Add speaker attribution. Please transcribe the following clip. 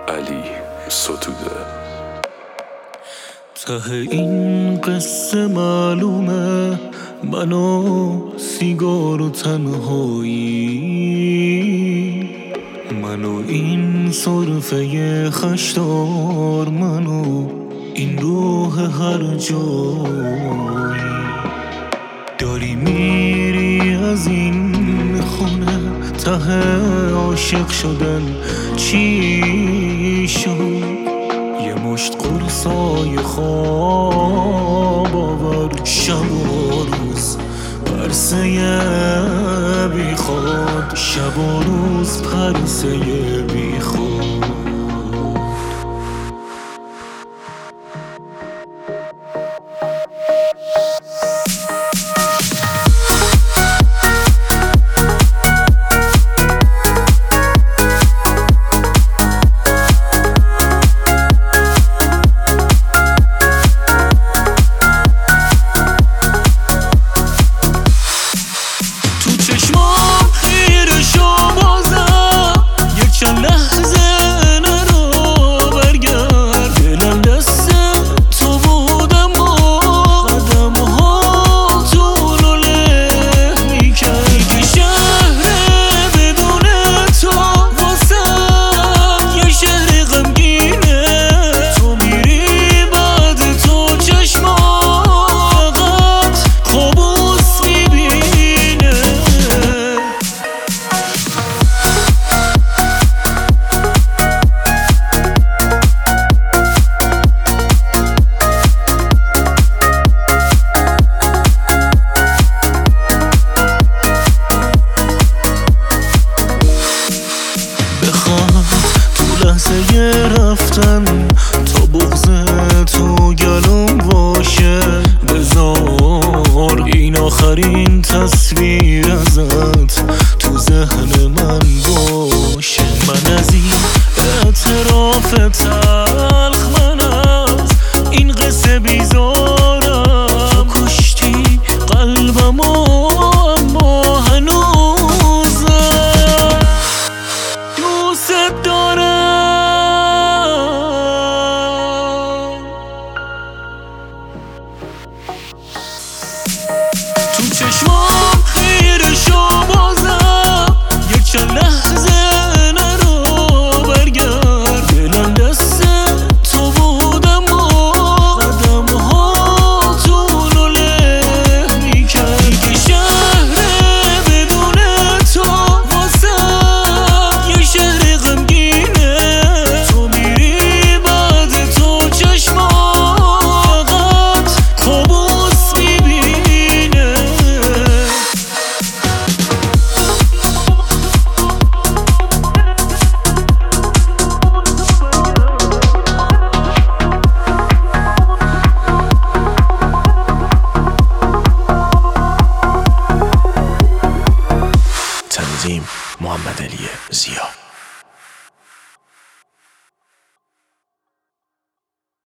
Speaker 1: علی ستوده.
Speaker 2: ته این قصه معلومه، من و سیگار و تنهایی، من و این سرفه خشدار، من و این روح هر جایی. داری میری از این خونه، ته عاشق شدن چی شد؟ یه مشت قرصای خواب آور، شب و روز پرسه بی خواب، شب و روز پرسه بی خواب. چند لحظه نرو برگرد، دلم دست تو بودم و قدم ها طولو له میکرد. شهر بدون تو واسم یه شهر غمگینه، تو میری بعد تو چشمات فقط کابوس میبینه. تو لحظه رفتن تا بغض تو گلوم باشه، بذار این آخرین تصویر ازت تو ذهن من باشه. من از این اعترافتم